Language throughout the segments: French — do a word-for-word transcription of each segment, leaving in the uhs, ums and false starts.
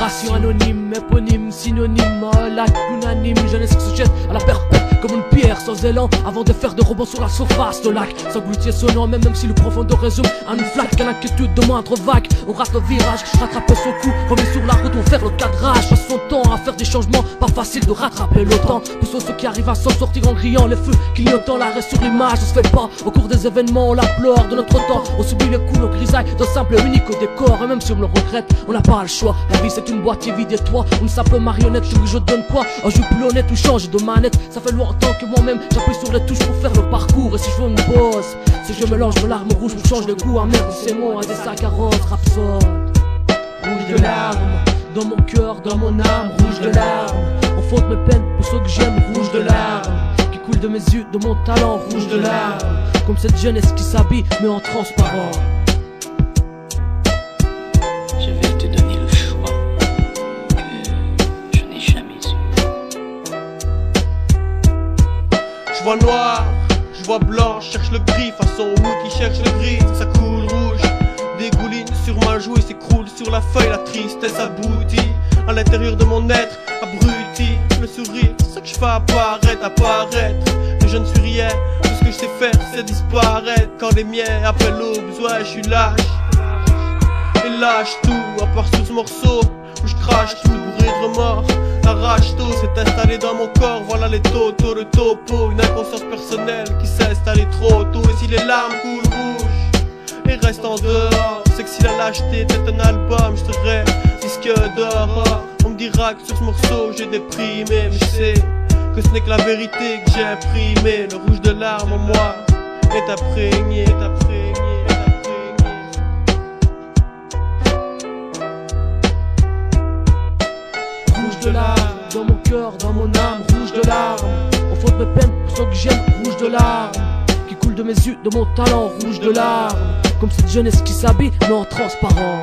Génération anonyme, éponyme, synonyme, lac unanime, jeunesse qui se jette à la perpète comme une pierre sans élan avant de faire des rebonds sur la surface de lac. S'engloutir sonnant, même, même si le profondeur résume en une flaque, qu'à l'inquiétude de moindre vague. On rate le virage, rattraper son coup, remet sur la route, on fait le cadrage. Passe son temps à faire des changements, pas facile de rattraper le temps. Poussons ceux qui arrivent à s'en sortir en criant, les feux clignotant, l'arrêt sur l'image. On se fait pas au cours des événements, on la pleure de notre temps. On subit les coups, nos grisailles d'un simple et unique décor. Et même si on le regrette, on n'a pas le choix. La vie c'est une boîte vide et toi, une simple marionnette. Tu veux que je donne quoi? Un jeu plus honnête ou change de manette. Ça fait longtemps que moi-même j'appuie sur les touches pour faire le parcours. Et si je veux une bosse, si je mélange de larmes rouges, je change le goût amer de ces mots à des sacs à rose rhapsode. Rouge de larmes, dans mon cœur, dans mon âme, rouge de larmes. On faute mes peines pour ceux que j'aime, rouge de larmes. Qui coule de mes yeux, de mon talent, rouge de larmes. Comme cette jeunesse qui s'habille, mais en transparent. Je vais te donner le choix que je n'ai jamais eu. Je vois noir, je vois blanc, je cherche le gris, façon Wood qui cherche le gris, ça coule rouge. Dégouline sur ma joue et s'écroule sur la feuille, la tristesse aboutit à l'intérieur de mon être, abruti. Le sourire, c'est ça que je fais apparaître, apparaître. Mais je ne suis rien, tout ce que je sais faire c'est disparaître. Quand les miens appellent au besoin, je suis lâche. Et lâche tout, à part sur ce morceau où je crache tout, bourré de remords. Arrache tout, s'est installé dans mon corps, voilà les totaux, le topo. Une inconscience personnelle qui s'est installée trop tôt. Et si les larmes coulent rouges et restent en dehors, c'est que si la lâcheté était un album, je serais disque d'or. On me dira que sur ce morceau j'ai déprimé, mais je sais que ce n'est que la vérité que j'ai imprimée. Le rouge de larmes en moi est imprégné, est imprégné, est imprégné. Rouge de larmes, dans mon cœur, dans mon âme, rouge de larmes. On faute mes peines pour ceux que j'aime, rouge de larmes. Qui coule de mes yeux, de mon talent, rouge de larmes. Comme cette jeunesse qui s'habille, mais en transparent.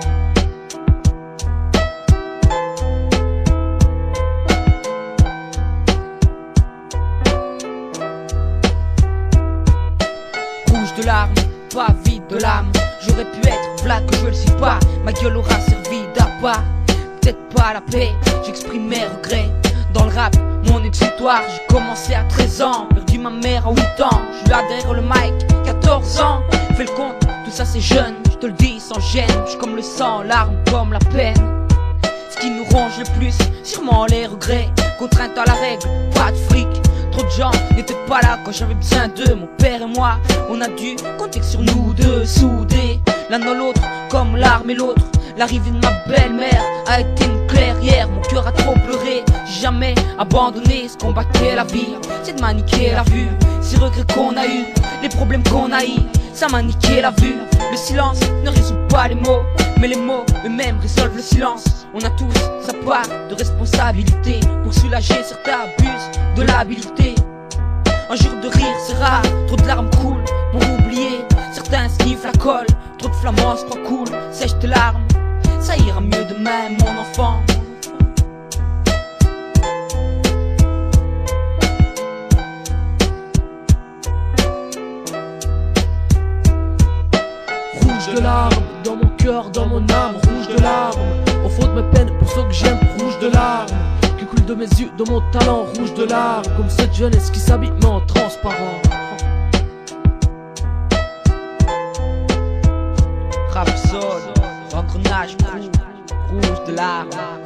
Rouge de larmes, pas vide de l'âme. J'aurais pu être black, que je le suis pas. Ma gueule aura servi d'appât. Peut-être pas la paix, j'exprime mes regrets. Dans le rap, mon exutoire, j'ai commencé à treize ans. Perdu ma mère à huit ans, je suis là derrière le mic, quatorze ans. Fais le compte, tout ça c'est jeune, je te le dis sans gêne. Je suis comme le sang, larmes comme la peine. Ce qui nous ronge le plus, sûrement les regrets. Contrainte à la règle, pas de fric. Trop de gens n'étaient pas là quand j'avais besoin d'eux. Mon père et moi, on a dû compter sur nous deux, soudés l'un dans l'autre, comme l'arme et l'autre. L'arrivée de ma belle-mère a été une clairière. Mon cœur a trop pleuré, j'ai jamais abandonné ce combat qu'est la vie. C'est de maniquer la vue, ces regrets qu'on a eu, les problèmes qu'on a eu, ça m'a niqué la vue. Le silence ne résout pas les mots, mais les mots eux-mêmes résolvent le silence. On a tous sa part de responsabilité. Pour soulager, certains abusent de l'habilité. Un jour de rire c'est rare, trop de larmes coulent pour oublier. Certains sniffent la colle, trop de flamands se croient cool. Sèche tes larmes, ça ira mieux demain mon enfant. Rouge de larmes, dans mon cœur, dans mon âme, rouge de larmes. On faute mes peines pour ceux que j'aime, rouge de larmes. Qui coule de mes yeux, de mon talent, rouge de larmes. Comme cette jeunesse qui s'habille mais en transparent. Rhapsode, engrenage rouge, rouge de larmes.